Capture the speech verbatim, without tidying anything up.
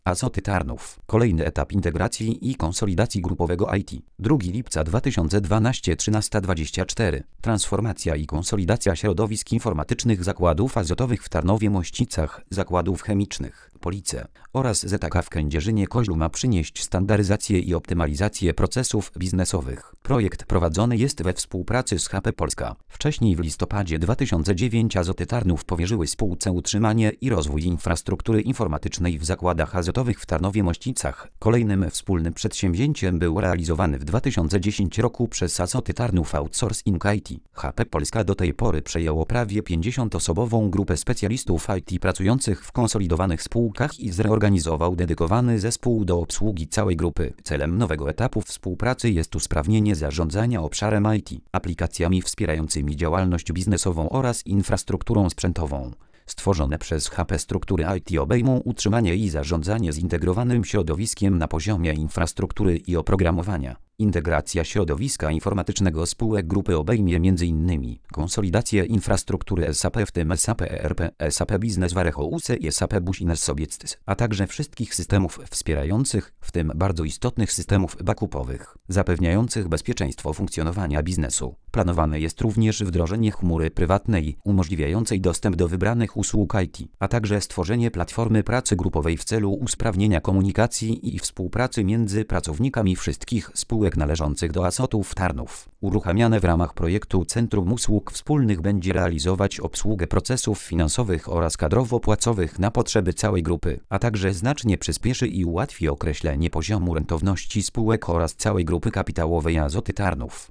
Azoty Tarnów. Kolejny etap integracji i konsolidacji grupowego I T. drugiego lipca dwa tysiące dwunastego trzynaście dwadzieścia cztery. Transformacja i konsolidacja środowisk informatycznych zakładów azotowych w Tarnowie-Mościcach, zakładów chemicznych, Police oraz Z K w Kędzierzynie-Koźlu ma przynieść standaryzację i optymalizację procesów biznesowych. Projekt prowadzony jest we współpracy z H P Polska. Wcześniej w listopadzie dwa tysiące dziewiątego Azoty Tarnów powierzyły spółce utrzymanie i rozwój infrastruktury informatycznej w zakładach azotowych w Tarnowie-Mościcach. Kolejnym wspólnym przedsięwzięciem był realizowany w dwa tysiące dziesiątym roku przez Azoty Tarnów Outsourcing I T. H P Polska do tej pory przejęło prawie pięćdziesięcioosobową grupę specjalistów I T pracujących w konsolidowanych spółkach i zreorganizował dedykowany zespół do obsługi całej grupy. Celem nowego etapu współpracy jest usprawnienie zarządzania obszarem I T, aplikacjami wspierającymi działalność biznesową oraz infrastrukturą sprzętową. Stworzone przez H P struktury I T obejmą utrzymanie i zarządzanie zintegrowanym środowiskiem na poziomie infrastruktury i oprogramowania. Integracja środowiska informatycznego spółek grupy obejmie m.in. konsolidację infrastruktury S A P, w tym S A P E R P, S A P Business Warehouse i S A P Business Objects, a także wszystkich systemów wspierających, w tym bardzo istotnych systemów backupowych, zapewniających bezpieczeństwo funkcjonowania biznesu. Planowane jest również wdrożenie chmury prywatnej, umożliwiającej dostęp do wybranych usług I T, a także stworzenie platformy pracy grupowej w celu usprawnienia komunikacji i współpracy między pracownikami wszystkich spółek należących do Azotów Tarnów. Uruchamiane w ramach projektu Centrum Usług Wspólnych będzie realizować obsługę procesów finansowych oraz kadrowo-płacowych na potrzeby całej grupy, a także znacznie przyspieszy i ułatwi określenie poziomu rentowności spółek oraz całej grupy kapitałowej Azoty Tarnów.